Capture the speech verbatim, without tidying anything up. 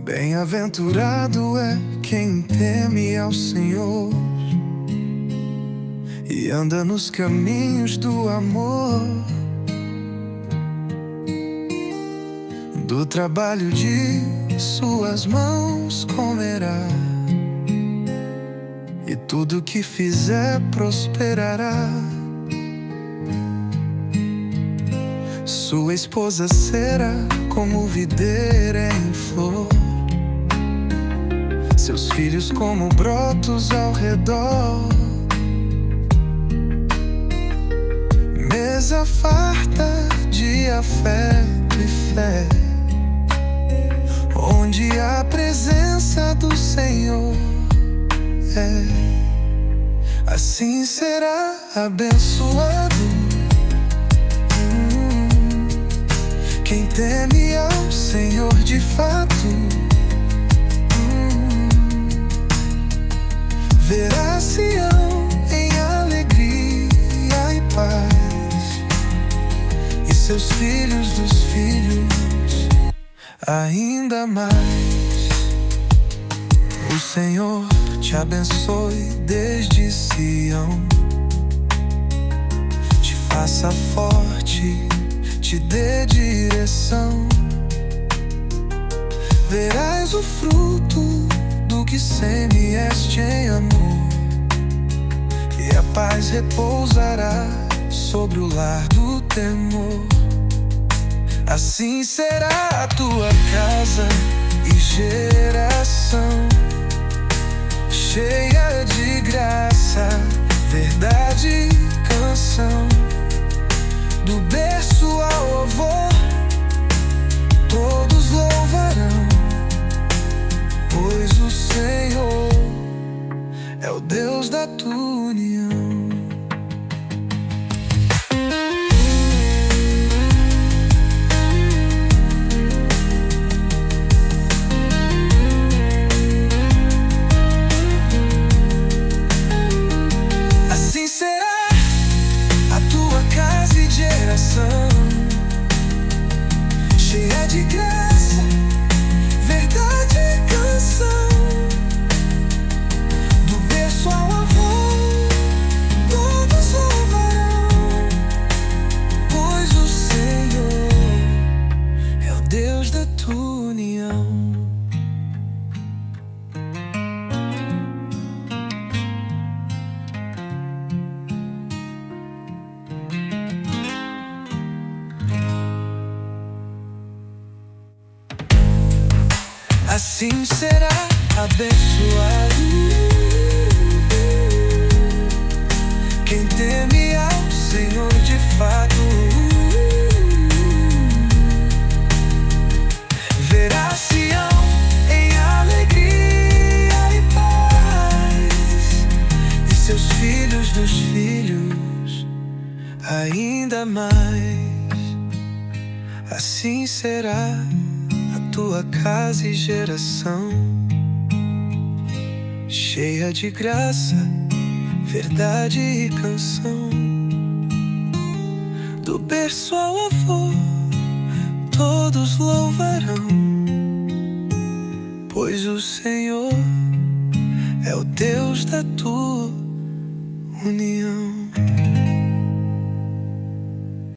Bem-aventurado é quem teme ao Senhor e anda nos caminhos do amor. Do trabalho de suas mãos comerá, e tudo que fizer prosperará. Sua esposa será como videira em flor, seus filhos como brotos ao redor. Mesa farta de afeto e fé, onde a presença do Senhor é. Assim será abençoado hum, quem teme ao Senhor de fato. hum, Verá Sião em alegria e paz, e seus filhos dos filhos ainda mais. O Senhor te abençoe desde Sião, te faça forte, te dê direção. Verás o fruto do que semeaste em amor, e a paz repousará sobre o lar do temor. Assim será a tua casa e geração, cheia de graça, verdade e canção. Do berço ao avô, todos louvarão, pois o Senhor é o Deus da tua união. Cheia de graça, verdade e canção. Do berço ao avô, todos louvarão, pois o Senhor é o Deus da tua união. Assim será abençoado quem teme ao Senhor de fato. Verá Sião em alegria e paz, e seus filhos dos filhos ainda mais. Assim será tua casa e geração, cheia de graça, verdade e canção. Do berço ao avô, todos louvarão, pois o Senhor é o Deus da tua união.